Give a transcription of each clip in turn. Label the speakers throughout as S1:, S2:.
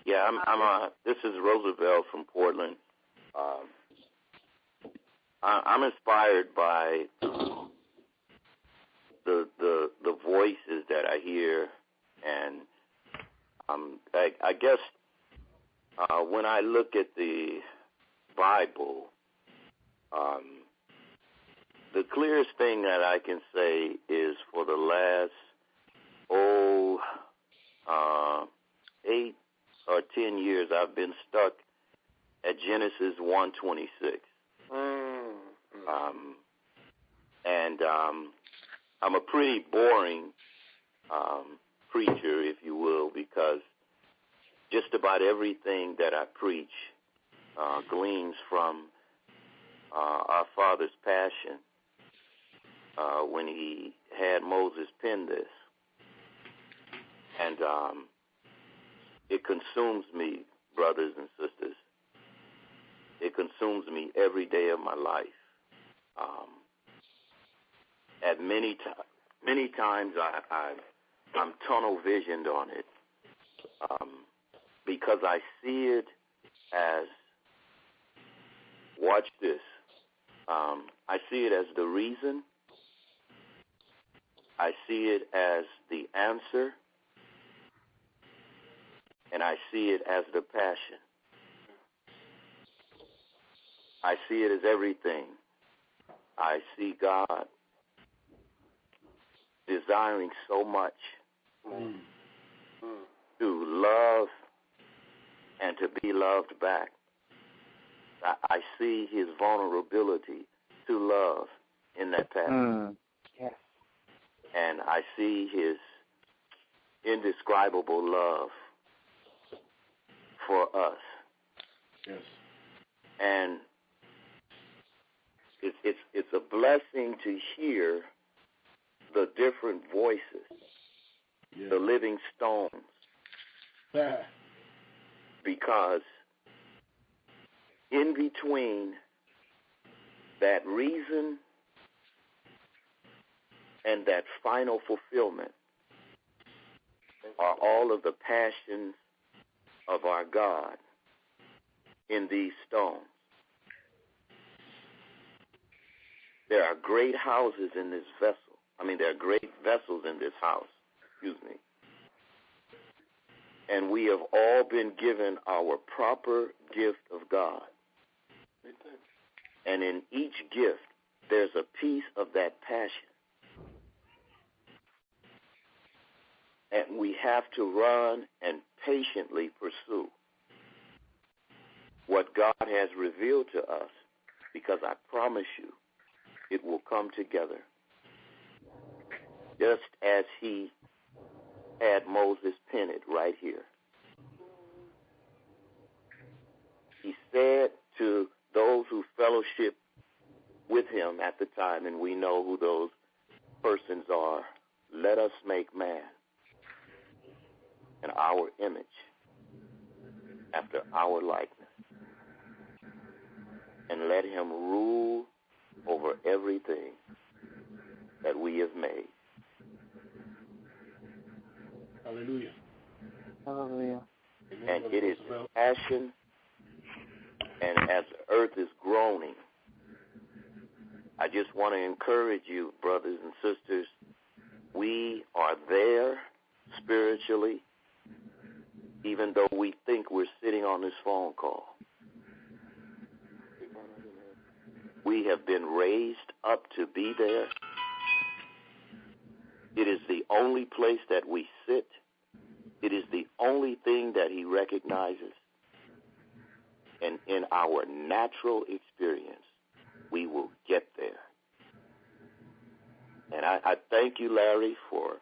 S1: Yeah, this is Roosevelt from Portland. I'm inspired by the voices that I hear, and I guess when I look at the Bible, the clearest thing that I can say is for the last 8 or 10 years I've been stuck at Genesis 1:26. And I'm a pretty boring preacher, if you will, because just about everything that I preach gleans from our Father's passion when he had Moses pen this. And it consumes me, brothers and sisters. It consumes me every day of my life. At many times I'm tunnel visioned on it because I see it as, watch this, I see it as the reason, I see it as the answer, and I see it as the passion. I see it as everything. I see God desiring so much to love and to be loved back. I see his vulnerability to love in that passion.
S2: Yes.
S1: And I see his indescribable love for us.
S3: Yes.
S1: And it's a blessing to hear the different voices, the living stones, because in between that reason and that final fulfillment are all of the passions of our God in these stones. There are great houses in this vessel. There are great vessels in this house. Excuse me. And we have all been given our proper gift of God. And in each gift, there's a piece of that passion. And we have to run and patiently pursue what God has revealed to us, because I promise you, it will come together. Just as he had Moses pen it right here. He said to those who fellowship with him at the time, and we know who those persons are, let us make man in our image, after our likeness, and let him rule over everything that we have made.
S3: Hallelujah.
S2: Hallelujah.
S1: And it is passion, and as the earth is groaning, I just want to encourage you, brothers and sisters, we are there spiritually, even though we think we're sitting on this phone call. We have been raised up to be there. It is the only place that we sit. It is the only thing that he recognizes. And in our natural experience, we will get there. And I thank you, Larry, for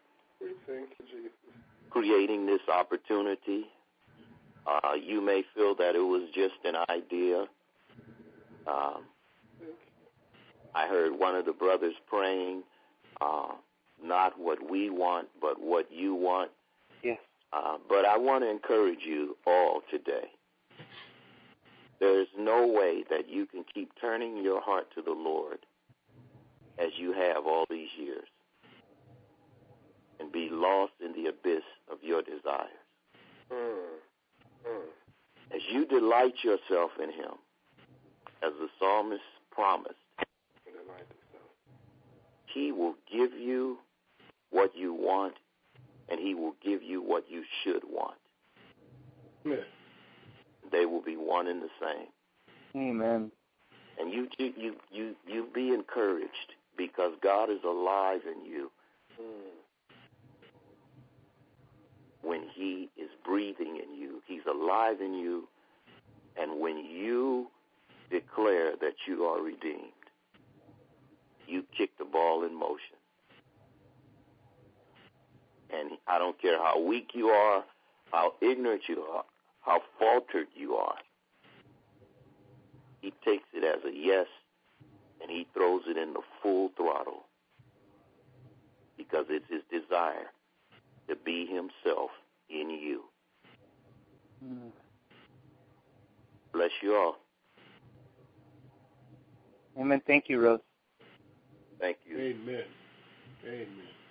S1: creating this opportunity. You may feel that it was just an idea. I heard one of the brothers praying, not what we want, but what you want.
S2: Yes.
S1: But I want to encourage you all today. There is no way that you can keep turning your heart to the Lord as you have all these years and be lost in the abyss of your desires. you delight yourself in him, as the psalmist promised, he will give you what you want, and he will give you what you should want.
S3: Amen.
S1: They will be one and the same.
S2: Amen.
S1: And you be encouraged, because God is alive in you. When he is breathing in you, he's alive in you. And when you declare that you are redeemed, you kick the ball in motion. And I don't care how weak you are, how ignorant you are, how faltered you are. He takes it as a yes, and he throws it in the full throttle, because it's his desire to be himself in you. Bless you all.
S2: Amen. Thank you, Rose.
S1: Thank you.
S3: Amen. Amen.